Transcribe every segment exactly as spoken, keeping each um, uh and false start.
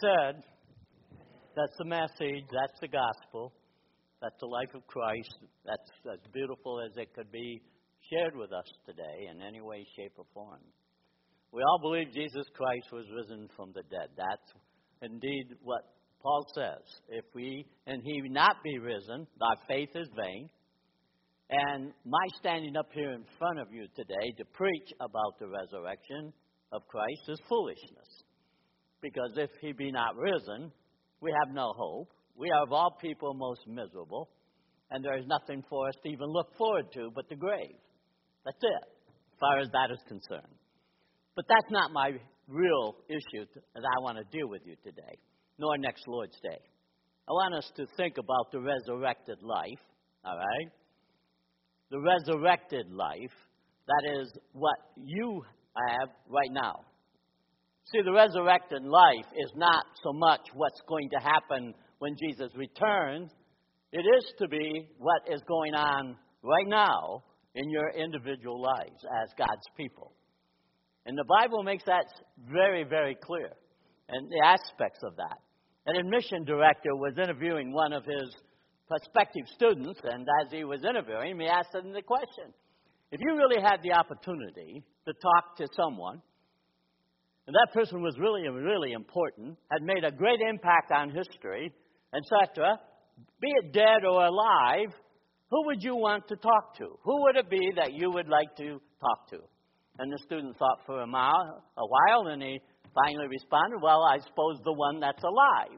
said, that's the message, that's the gospel, that's the life of Christ. That's as beautiful as it could be shared with us today in any way, shape, or form. We all believe Jesus Christ was risen from the dead. That's indeed what Paul says. If we and he not be risen, our faith is vain. And my standing up here in front of you today to preach about the resurrection of Christ is foolishness. Because if he be not risen, we have no hope. We are of all people most miserable. And there is nothing for us to even look forward to but the grave. That's it, as far as that is concerned. But that's not my real issue that I want to deal with you today, nor next Lord's Day. I want us to think about the resurrected life, all right? The resurrected life, that is what you have right now. See, the resurrected life is not so much what's going to happen when Jesus returns. It is to be what is going on right now in your individual lives as God's people. And the Bible makes that very, very clear, and the aspects of that. An admission director was interviewing one of his prospective students, and as he was interviewing him, he asked him the question, if you really had the opportunity to talk to someone, and that person was really, really important, had made a great impact on history, et cetera, be it dead or alive, who would you want to talk to? Who would it be that you would like to talk to? And the student thought for a while, a while, and he finally responded, well, I suppose the one that's alive.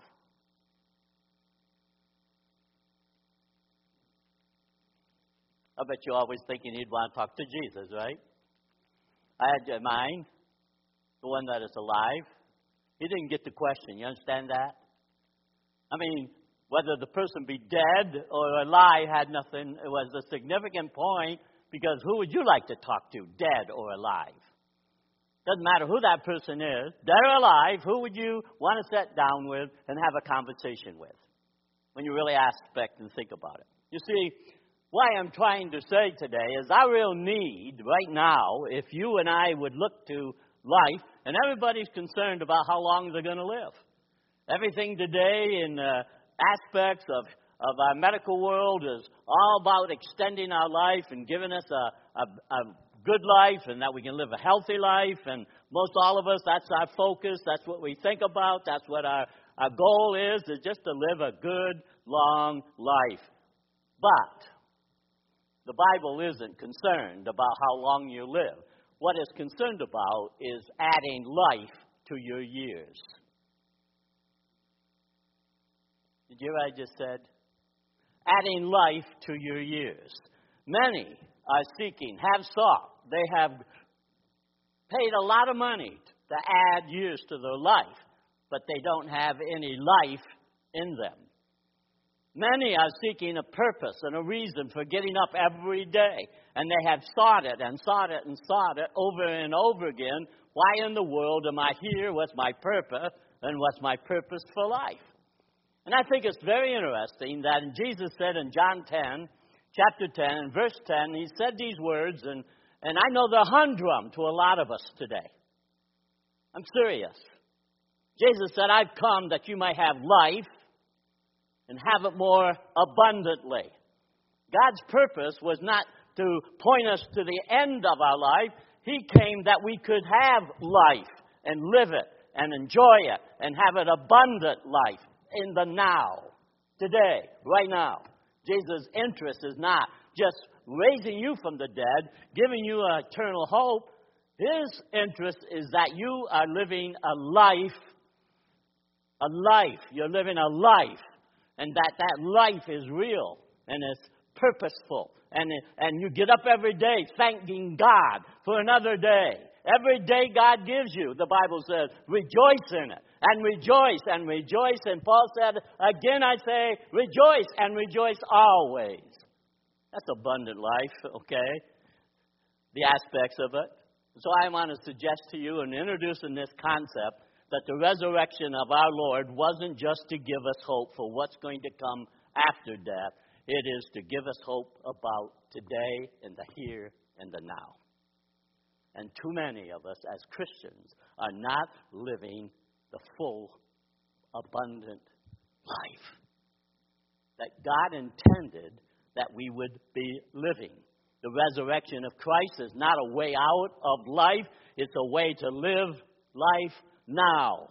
I bet you're always thinking he'd want to talk to Jesus, right? I had in mind the one that is alive. He didn't get the question. You understand that? I mean, whether the person be dead or alive had nothing. It was a significant point. Because who would you like to talk to, dead or alive? Doesn't matter who that person is, dead or alive, who would you want to sit down with and have a conversation with? When you really aspect and think about it. You see, what I'm trying to say today is our real need right now, if you and I would look to life, and everybody's concerned about how long they're going to live. Everything today in uh, aspects of of our medical world is all about extending our life and giving us a, a, a good life and that we can live a healthy life. And most all of us, that's our focus. That's what we think about. That's what our, our goal is, is just to live a good, long life. But the Bible isn't concerned about how long you live. What it's concerned about is adding life to your years. Did you hear what I just said? Adding life to your years. Many are seeking, have sought, they have paid a lot of money to add years to their life, but they don't have any life in them. Many are seeking a purpose and a reason for getting up every day, and they have sought it and sought it and sought it over and over again. Why in the world am I here? What's my purpose? And what's my purpose for life? And I think it's very interesting that Jesus said in John ten, chapter ten, and verse ten, he said these words, and, and I know they're humdrum to a lot of us today. I'm serious. Jesus said, I've come that you might have life and have it more abundantly. God's purpose was not to point us to the end of our life. He came that we could have life and live it and enjoy it and have an abundant life. In the now, today, right now. Jesus' interest is not just raising you from the dead, giving you an eternal hope. His interest is that you are living a life, a life. You're living a life, and that that life is real, and it's purposeful. And, and you get up every day thanking God for another day. Every day God gives you, the Bible says, rejoice in it. And rejoice and rejoice. And Paul said, again I say, rejoice and rejoice always. That's abundant life, okay? The aspects of it. So I want to suggest to you and introduce in this concept that the resurrection of our Lord wasn't just to give us hope for what's going to come after death. It is to give us hope about today and the here and the now. And too many of us as Christians are not living the full abundant life that God intended that we would be living. The resurrection of Christ is not a way out of life. It's a way to live life now.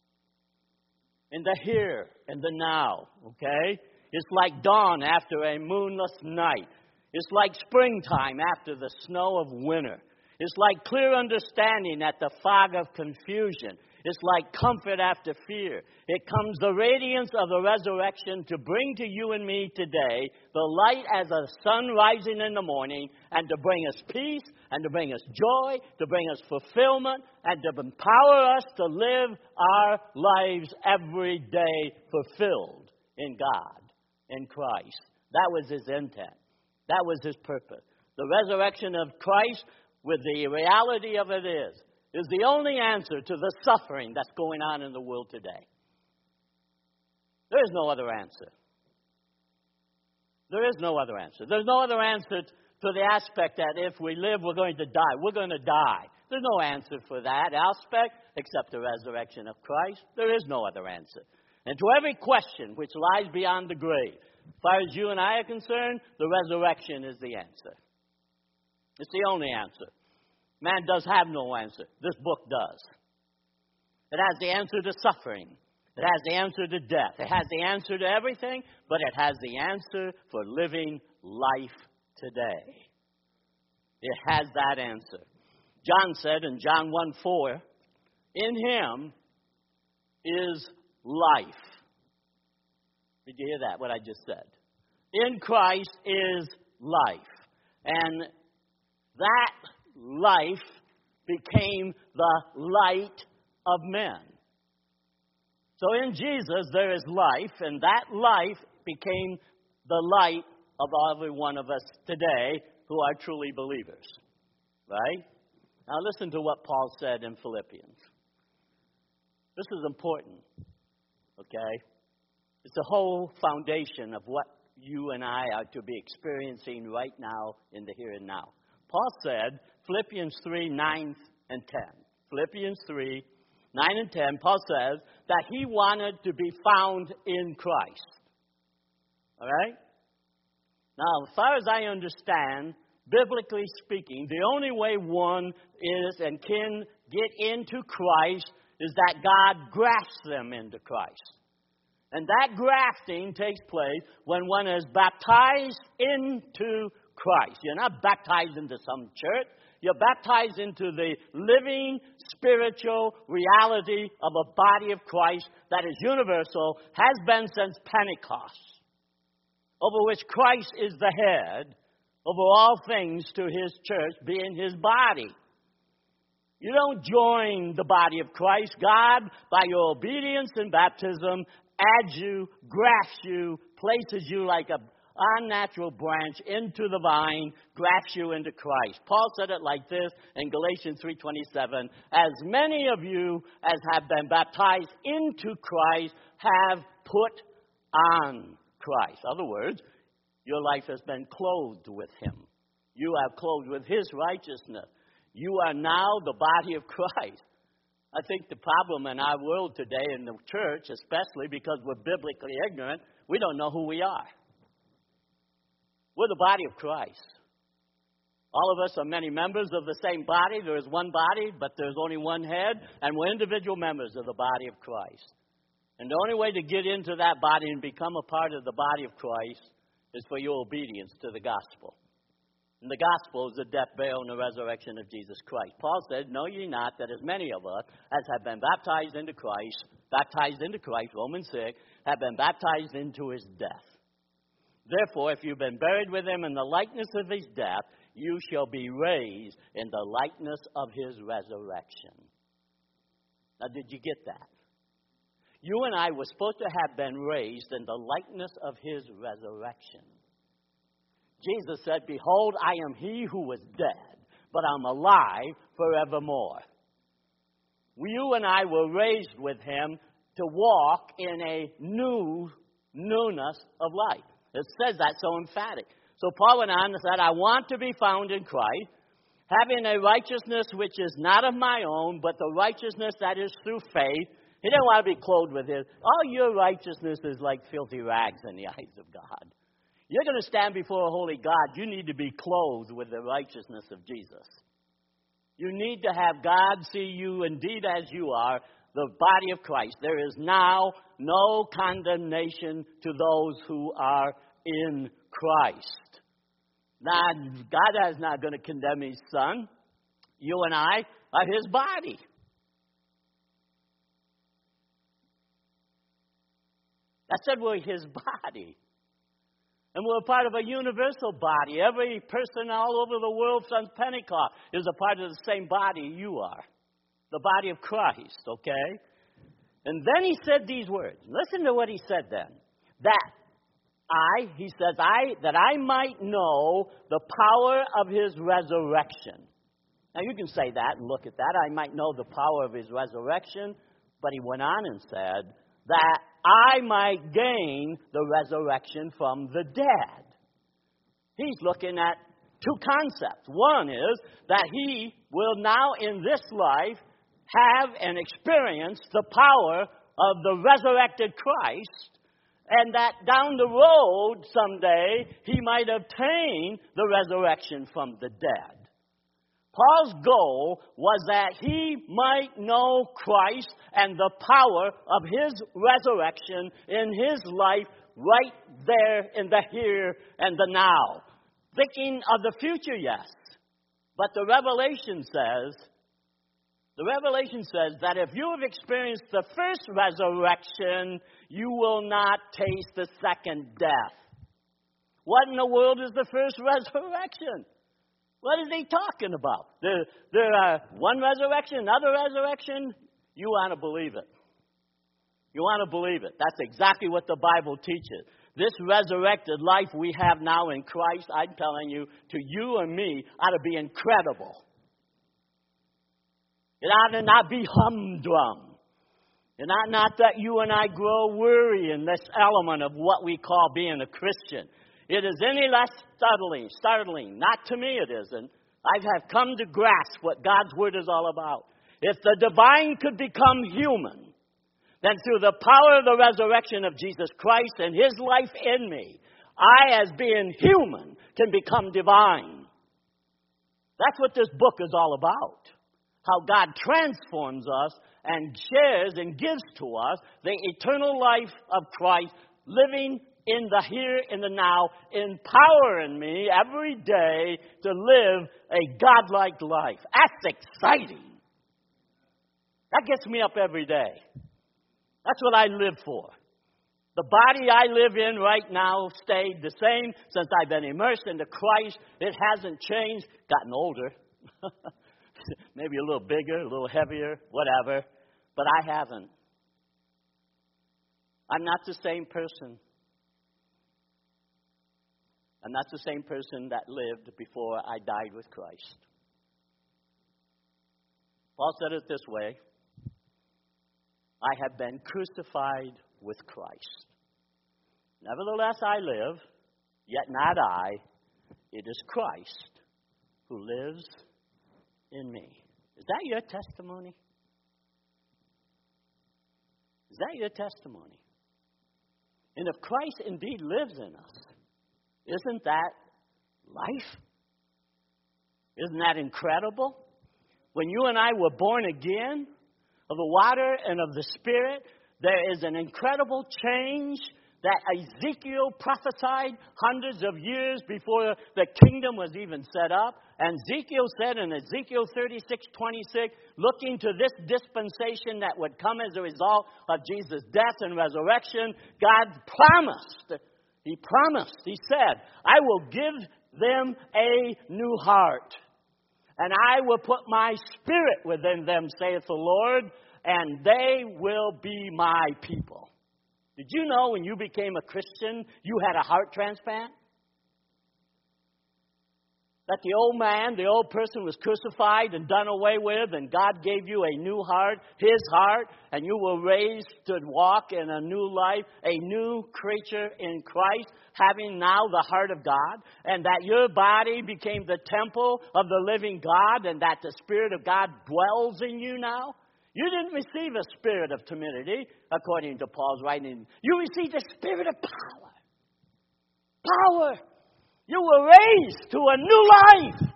In the here and the now, okay? It's like dawn after a moonless night. It's like springtime after the snow of winter. It's like clear understanding at the fog of confusion. It's like comfort after fear. It comes the radiance of the resurrection to bring to you and me today the light as a sun rising in the morning, and to bring us peace, and to bring us joy, to bring us fulfillment, and to empower us to live our lives every day fulfilled in God, in Christ. That was his intent. That was his purpose. The resurrection of Christ, with the reality of it is, is the only answer to the suffering that's going on in the world today. There is no other answer. There is no other answer. There's no other answer to the aspect that if we live, we're going to die. We're going to die. There's no answer for that aspect except the resurrection of Christ. There is no other answer. And to every question which lies beyond the grave, as far as you and I are concerned, the resurrection is the answer. It's the only answer. Man does have no answer. This book does. It has the answer to suffering. It has the answer to death. It has the answer to everything, but it has the answer for living life today. It has that answer. John said in John one four, in him is life. Did you hear that, what I just said? In Christ is life. And that life became the light of men. So in Jesus there is life, and that life became the light of every one of us today who are truly believers. Right? Now listen to what Paul said in Philippians. This is important. Okay? It's the whole foundation of what you and I are to be experiencing right now in the here and now. Paul said, Philippians three, nine and ten. Philippians three, nine and ten, Paul says that he wanted to be found in Christ. All right? Now, as far as I understand, biblically speaking, the only way one is and can get into Christ is that God grafts them into Christ. And that grafting takes place when one is baptized into Christ. You're not baptized into some church. You're baptized into the living spiritual reality of a body of Christ that is universal, has been since Pentecost, over which Christ is the head over all things to his church, being his body. You don't join the body of Christ. God, by your obedience in baptism, adds you, grafts you, places you like a unnatural branch into the vine, grafts you into Christ. Paul said it like this in Galatians three twenty-seven, as many of you as have been baptized into Christ have put on Christ. In other words, your life has been clothed with him. You are clothed with his righteousness. You are now the body of Christ. I think the problem in our world today, in the church, especially because we're biblically ignorant, we don't know who we are. We're the body of Christ. All of us are many members of the same body. There is one body, but there's only one head, and we're individual members of the body of Christ. And the only way to get into that body and become a part of the body of Christ is for your obedience to the gospel. And the gospel is the death, burial, and the resurrection of Jesus Christ. Paul said, know ye not that as many of us as have been baptized into Christ, baptized into Christ, Romans six, have been baptized into his death. Therefore, if you've been buried with him in the likeness of his death, you shall be raised in the likeness of his resurrection. Now, did you get that? You and I were supposed to have been raised in the likeness of his resurrection. Jesus said, behold, I am he who was dead, but I'm alive forevermore. You and I were raised with him to walk in a new newness of life. It says that so emphatic. So Paul went on and said, I want to be found in Christ, having a righteousness which is not of my own, but the righteousness that is through faith He didn't want to be clothed with his. All your righteousness is like filthy rags in the eyes of God. You're going to stand before a holy God. You need to be clothed with the righteousness of Jesus. You need to have God see you indeed as you are, the body of Christ. There is now no condemnation to those who are in Christ. Now, God is not going to condemn his son. You and I are his body. I said we're his body. And we're part of a universal body. Every person all over the world since Pentecost is a part of the same body you are. The body of Christ, okay? And then he said these words. Listen to what he said then. That I, he says, I, that I might know the power of his resurrection. Now you can say that and look at that. I might know the power of his resurrection. But he went on and said that I might gain the resurrection from the dead. He's looking at two concepts. One is that he will now in this life have and experience the power of the resurrected Christ, and that down the road someday he might obtain the resurrection from the dead. Paul's goal was that he might know Christ and the power of his resurrection in his life right there in the here and the now. Thinking of the future, yes. But the Revelation says, the Revelation says that if you have experienced the first resurrection, you will not taste the second death. What in the world is the first resurrection? What is he talking about? There, there are one resurrection, another resurrection. You want to believe it. You want to believe it. That's exactly what the Bible teaches. This resurrected life we have now in Christ, I'm telling you, to you and me, ought to be incredible. It ought to not be humdrum. It ought not that you and I grow weary in this element of what we call being a Christian. It is any less startling, startling. Not to me it isn't. I have come to grasp what God's Word is all about. If the divine could become human, then through the power of the resurrection of Jesus Christ and his life in me, I, as being human, can become divine. That's what this book is all about. How God transforms us and shares and gives to us the eternal life of Christ, living in the here and the now, empowering me every day to live a godlike life. That's exciting. That gets me up every day. That's what I live for. The body I live in right now stayed the same since I've been immersed into Christ. It hasn't changed. Gotten older. Maybe a little bigger, a little heavier, whatever. But I haven't. I'm not the same person. I'm not the same person that lived before I died with Christ. Paul said it this way. I have been crucified with Christ. Nevertheless I live, yet not I. It is Christ who lives in me. Is that your testimony? Is that your testimony? And if Christ indeed lives in us, isn't that life? Isn't that incredible? When you and I were born again of the water and of the Spirit, there is an incredible change that Ezekiel prophesied hundreds of years before the kingdom was even set up. And Ezekiel said in Ezekiel thirty-six twenty-six, looking to this dispensation that would come as a result of Jesus' death and resurrection, God promised, He promised, He said, I will give them a new heart. And I will put my spirit within them, saith the Lord, and they will be my people. Did you know when you became a Christian, you had a heart transplant? That the old man, the old person was crucified and done away with, and God gave you a new heart, His heart, and you were raised to walk in a new life, a new creature in Christ, having now the heart of God, and that your body became the temple of the living God, and that the Spirit of God dwells in you now. You didn't receive a spirit of timidity, according to Paul's writing. You received a spirit of power. Power. You were raised to a new life.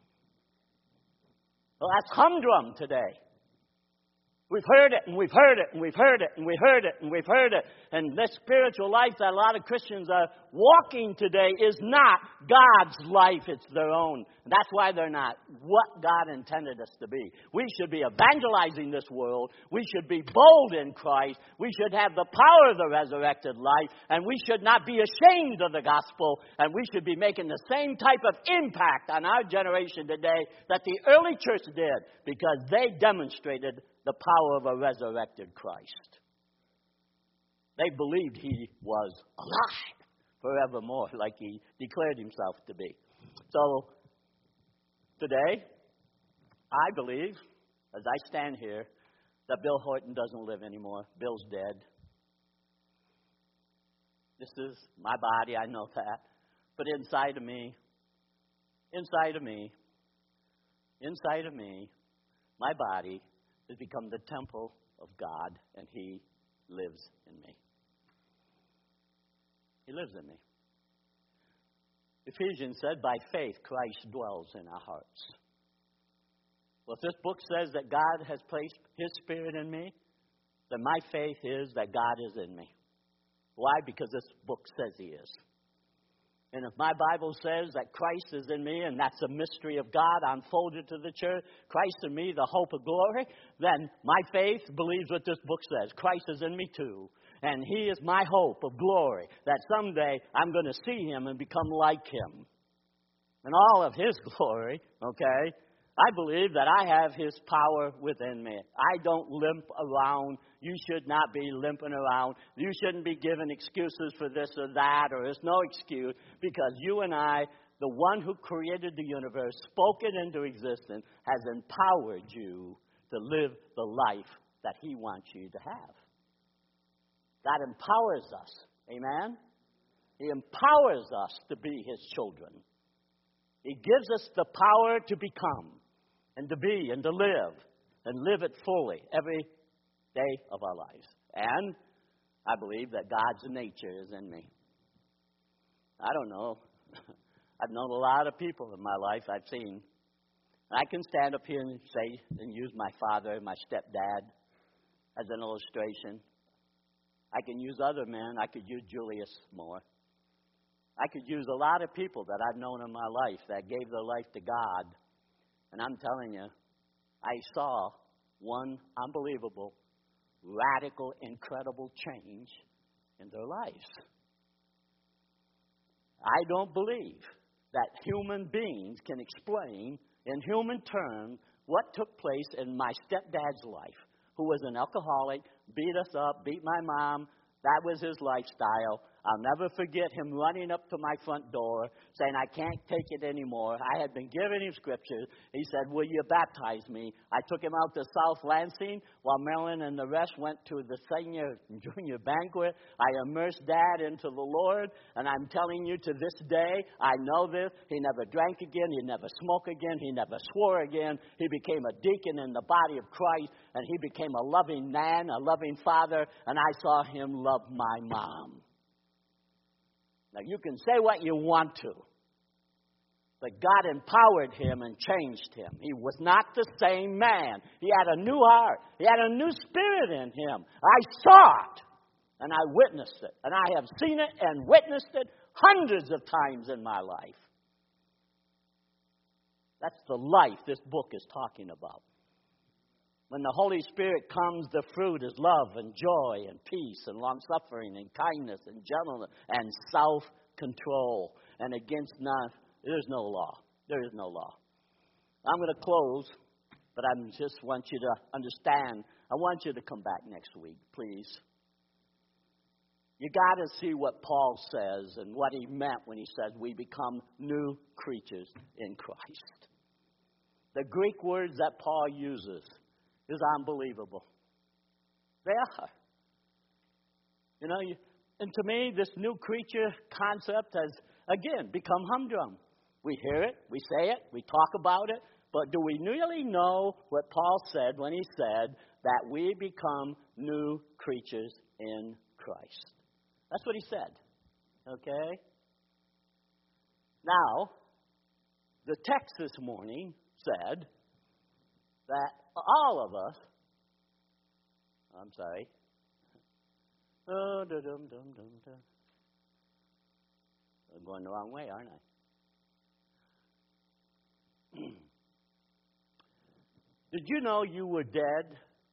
Well, that's humdrum today. We've heard it, and we've heard it, and we've heard it, and we've heard it, and we've heard it. And this spiritual life that a lot of Christians are walking today is not God's life. It's their own. That's why they're not what God intended us to be. We should be evangelizing this world. We should be bold in Christ. We should have the power of the resurrected life. And we should not be ashamed of the gospel. And we should be making the same type of impact on our generation today that the early church did, because they demonstrated the power of a resurrected Christ. They believed he was alive forevermore, like he declared himself to be. So, today, I believe, as I stand here, that Bill Horton doesn't live anymore. Bill's dead. This is my body, I know that. But inside of me, inside of me, inside of me, my body has become the temple of God, and he lives in me. He lives in me. Ephesians said, by faith, Christ dwells in our hearts. Well, if this book says that God has placed his spirit in me, then my faith is that God is in me. Why? Because this book says he is. And if my Bible says that Christ is in me, and that's a mystery of God unfolded to the church, Christ in me, the hope of glory, then my faith believes what this book says. Christ is in me too. And he is my hope of glory, that someday I'm going to see him and become like him. And all of his glory, okay? I believe that I have his power within me. I don't limp around. You should not be limping around. You shouldn't be giving excuses for this or that, or there's no excuse, because you and I, the one who created the universe, spoke it into existence, has empowered you to live the life that he wants you to have. God empowers us. Amen? He empowers us to be his children. He gives us the power to become and to be and to live and live it fully every day of our lives. And I believe that God's nature is in me. I don't know. I've known a lot of people in my life I've seen. I can stand up here and say and use my father, my stepdad, as an illustration. I can use other men. I could use Julius more. I could use a lot of people that I've known in my life that gave their life to God. And I'm telling you, I saw one unbelievable, radical, incredible change in their lives. I don't believe that human beings can explain in human terms what took place in my stepdad's life, who was an alcoholic, beat us up, beat my mom. That was his lifestyle. I'll never forget him running up to my front door saying, I can't take it anymore. I had been giving him scriptures. He said, will you baptize me? I took him out to South Lansing while Marilyn and the rest went to the senior junior banquet. I immersed Dad into the Lord, and I'm telling you to this day, I know this. He never drank again. He never smoked again. He never swore again. He became a deacon in the body of Christ, and he became a loving man, a loving father, and I saw him love my mom. Now, you can say what you want to, but God empowered him and changed him. He was not the same man. He had a new heart. He had a new spirit in him. I saw it, and I witnessed it. And I have seen it and witnessed it hundreds of times in my life. That's the life this book is talking about. When the Holy Spirit comes, the fruit is love and joy and peace and long-suffering and kindness and gentleness and self-control. And against none, there is no law. There is no law. I'm going to close, but I just want you to understand. I want you to come back next week, please. You got to see what Paul says and what he meant when he says we become new creatures in Christ. The Greek words that Paul uses is unbelievable. They are. You know, you, and to me, this new creature concept has, again, become humdrum. We hear it, we say it, we talk about it, but do we really know what Paul said when he said that we become new creatures in Christ. That's what he said. Okay? Now, the text this morning said that all of us, I'm sorry, oh, dum, dum, dum, dum. I'm going the wrong way, aren't I? Did you know you were dead?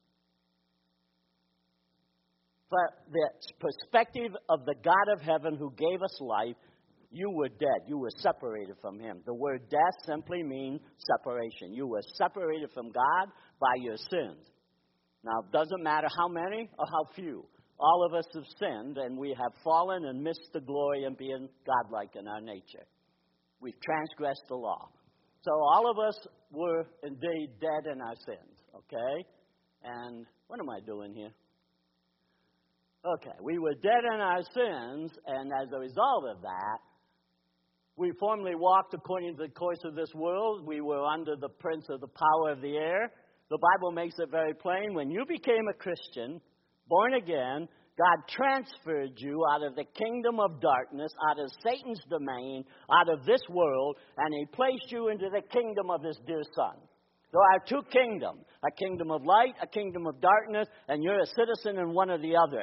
From the perspective of the God of heaven who gave us life, you were dead. You were separated from him. The word death simply means separation. You were separated from God by your sins. Now, it doesn't matter how many or how few. All of us have sinned, and we have fallen and missed the glory of being godlike in our nature. We've transgressed the law. So all of us were indeed dead in our sins, okay? And what am I doing here? Okay, we were dead in our sins, and as a result of that, we formerly walked according to the course of this world. We were under the prince of the power of the air. The Bible makes it very plain. When you became a Christian, born again, God transferred you out of the kingdom of darkness, out of Satan's domain, out of this world, and he placed you into the kingdom of his dear Son. There are two kingdoms, a kingdom of light, a kingdom of darkness, and you're a citizen in one or the other.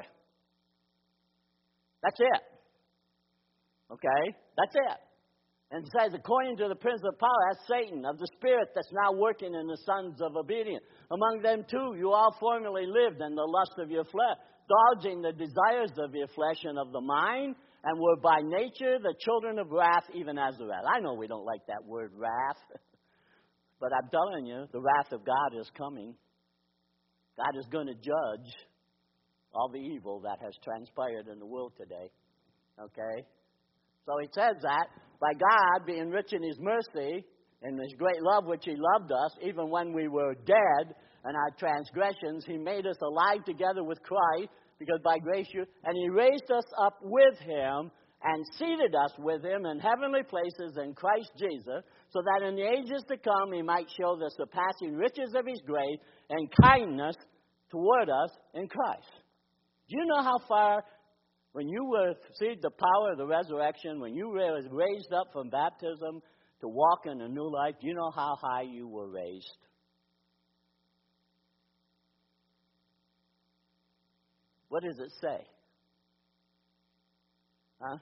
That's it. Okay? That's it. And it says, according to the prince of power, that's Satan, of the spirit that's now working in the sons of obedience. Among them, too, you all formerly lived in the lust of your flesh, dodging the desires of your flesh and of the mind, and were by nature the children of wrath, even as the wrath. I know we don't like that word, wrath. But I'm telling you, the wrath of God is coming. God is going to judge all the evil that has transpired in the world today. Okay? So he says that by God being rich in his mercy and his great love which he loved us, even when we were dead in our transgressions, he made us alive together with Christ, because by grace you, and he raised us up with him and seated us with him in heavenly places in Christ Jesus, so that in the ages to come he might show the surpassing riches of his grace and kindness toward us in Christ. Do you know how far, when you received the power of the resurrection, when you were raised up from baptism to walk in a new life, do you know how high you were raised? What does it say? Huh?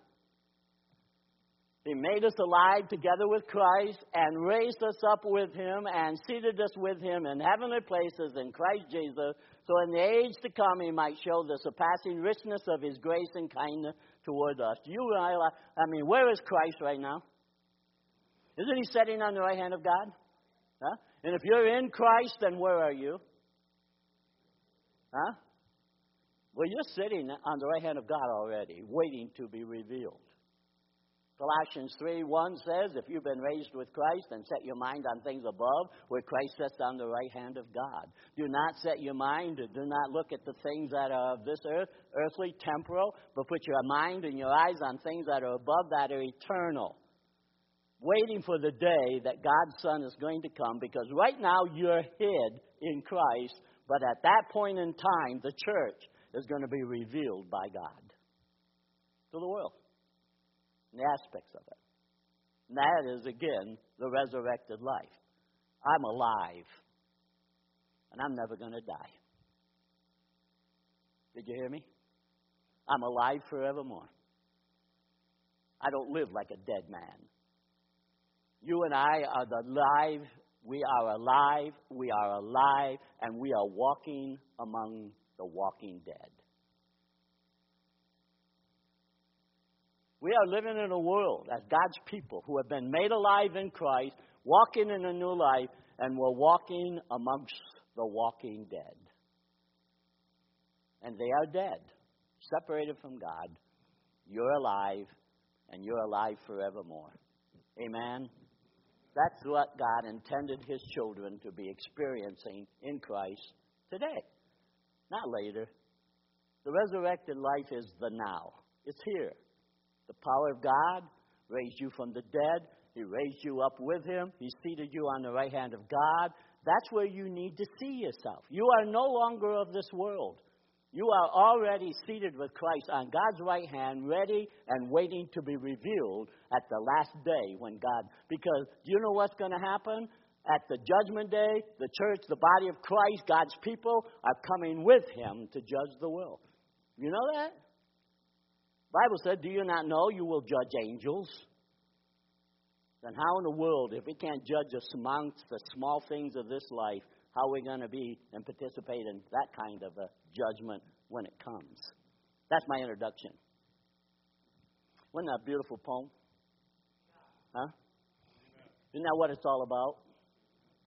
He made us alive together with Christ and raised us up with him and seated us with him in heavenly places in Christ Jesus, so in the age to come he might show the surpassing richness of his grace and kindness toward us. Do you realize, I mean, where is Christ right now? Isn't he sitting on the right hand of God? Huh? And if you're in Christ, then where are you? Huh? Well, you're sitting on the right hand of God already, waiting to be revealed. Colossians three one says, if you've been raised with Christ, then set your mind on things above, where Christ sits on the right hand of God. Do not set your mind, do not look at the things that are of this earth, earthly, temporal, but put your mind and your eyes on things that are above, that are eternal. Waiting for the day that God's Son is going to come, because right now you're hid in Christ, but at that point in time, the church is going to be revealed by God to the world. And the aspects of it. And that is, again, the resurrected life. I'm alive. And I'm never going to die. Did you hear me? I'm alive forevermore. I don't live like a dead man. You and I are the alive. We are alive. We are alive. And we are walking among the walking dead. We are living in a world as God's people who have been made alive in Christ, walking in a new life, and we're walking amongst the walking dead. And they are dead, separated from God. You're alive, and you're alive forevermore. Amen? That's what God intended his children to be experiencing in Christ today, not later. The resurrected life is the now. It's here. The power of God raised you from the dead. He raised you up with him. He seated you on the right hand of God. That's where you need to see yourself. You are no longer of this world. You are already seated with Christ on God's right hand, ready and waiting to be revealed at the last day when God, because do you know what's going to happen? At the judgment day, the church, the body of Christ, God's people are coming with him to judge the world. You know that? The Bible said, do you not know you will judge angels? Then how in the world, if we can't judge us amongst the small things of this life, how are we going to be and participate in that kind of a judgment when it comes? That's my introduction. Wasn't that a beautiful poem? Huh? Isn't that what it's all about?